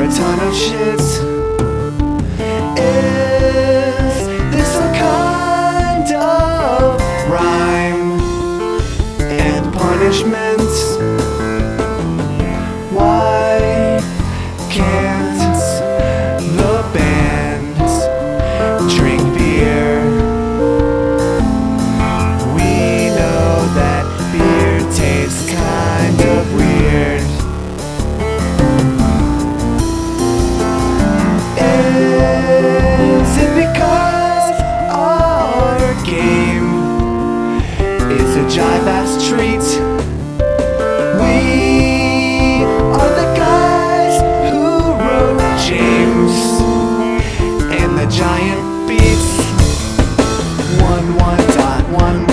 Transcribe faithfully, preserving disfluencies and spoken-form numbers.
a ton of shit. Is this a kind of rhyme and punishment? Why can't the band drink beer? We know that beer tastes kind of weird. Is it because our game is a jive-ass treat? We are the guys who wrote James and the Giant Beats. One one dot one